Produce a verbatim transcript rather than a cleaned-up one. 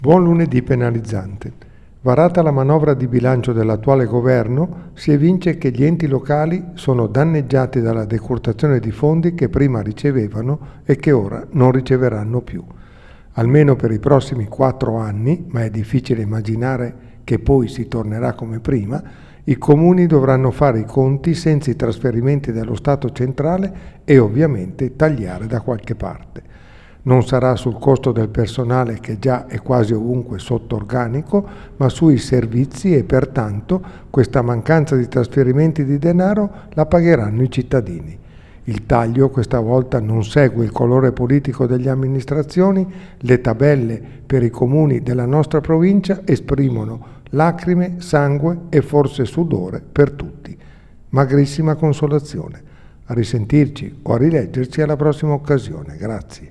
Buon lunedì penalizzante. Varata la manovra di bilancio dell'attuale governo, si evince che gli enti locali sono danneggiati dalla decurtazione di fondi che prima ricevevano e che ora non riceveranno più. Almeno per i prossimi quattro anni, ma è difficile immaginare che poi si tornerà come prima, i comuni dovranno fare i conti senza i trasferimenti dello Stato centrale e ovviamente tagliare da qualche parte. Non sarà sul costo del personale che già è quasi ovunque sotto organico, ma sui servizi e pertanto questa mancanza di trasferimenti di denaro la pagheranno i cittadini. Il taglio questa volta non segue il colore politico delle amministrazioni, le tabelle per i comuni della nostra provincia esprimono lacrime, sangue e forse sudore per tutti. Magrissima consolazione. A risentirci o a rileggerci alla prossima occasione. Grazie.